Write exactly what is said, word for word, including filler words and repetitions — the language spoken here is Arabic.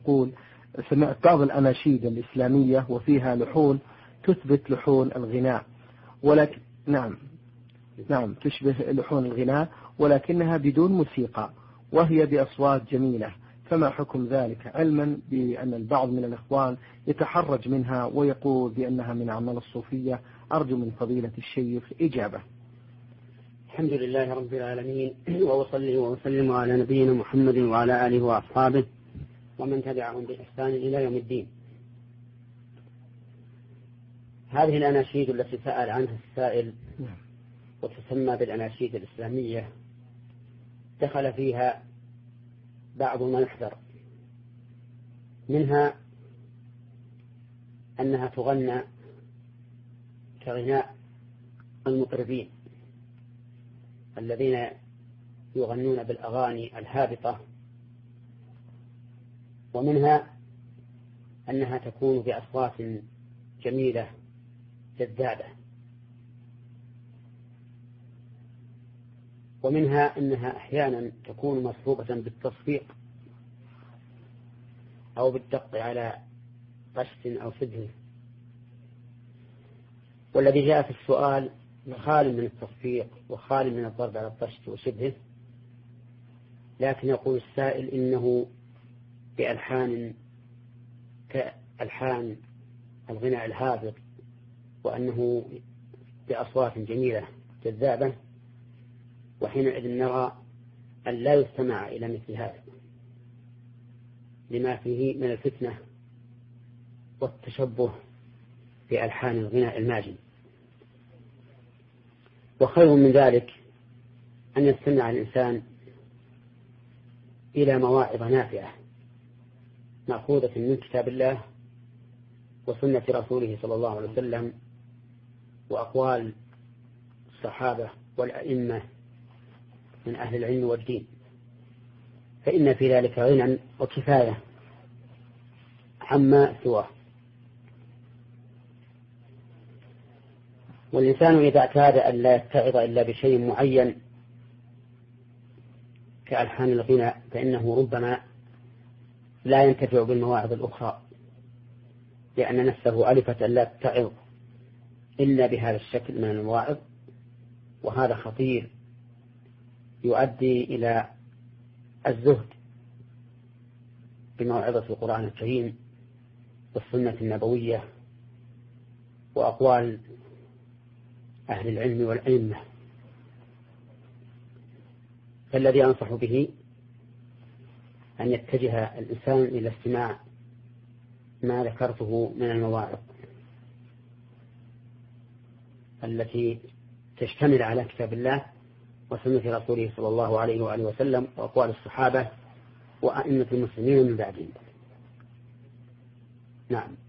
يقول: سمعت بعض الأناشيد الإسلامية وفيها لحون تثبت لحون الغناء، ولكن نعم نعم تشبه لحون الغناء ولكنها بدون موسيقى وهي بأصوات جميلة، فما حكم ذلك، علما بأن البعض من الإخوان يتحرج منها ويقول بأنها من أعمال الصوفية؟ أرجو من فضيلة الشيخ إجابة. الحمد لله رب العالمين، وأصلي وأسلم على نبينا محمد وعلى آله وأصحابه ومن تبعهم بإحسان إلى يوم الدين. هذه الأناشيد التي سأل عنها السائل وتسمى بالأناشيد الإسلامية دخل فيها بعض ما يحذر، منها أنها تغنى كغناء المطربين الذين يغنون بالأغاني الهابطة، ومنها أنها تكون بأصوات جميلة جذابة، ومنها أنها أحيانا تكون مصحوبة بالتصفيق أو بالدق على قشط أو سده. والذي جاء في السؤال خال من التصفيق وخال من الضرب على القشط وشبهه، لكن يقول السائل إنه بألحان كألحان الغناء الهابط، وأنه بأصوات جميلة جذابة، وحينئذ نرى أن لا يستمع إلى مثل هذا لما فيه من الفتنة والتشبه بألحان الغناء الماجن. وخير من ذلك أن يستمع الإنسان إلى مواعظ نافعة مأخوذة من كتاب الله وسنة رسوله صلى الله عليه وسلم وأقوال الصحابة والأئمة من أهل العلم والدين، فإن في ذلك غنى وكفاية عما سواه. والإنسان إذا اعتاد أن لا يتعظ إلا بشيء معين كألحان الغناء فإنه ربما لا ينتفع بالمواعظ الأخرى، لأن نفسه ألفت أن لا تتعظ إلا بهذا الشكل من المواعظ، وهذا خطير يؤدي إلى الزهد بموعظة القرآن الكريم والسنة النبوية وأقوال أهل العلم والأئمة. فالذي أنصح به أن يتجه الإنسان إلى استماع ما ذكرته من المواعظ التي تشتمل على كتاب الله وسنة رسوله صلى الله عليه وآله وسلم وأقوال الصحابة وأئمة المسلمين من بعدهم. نعم.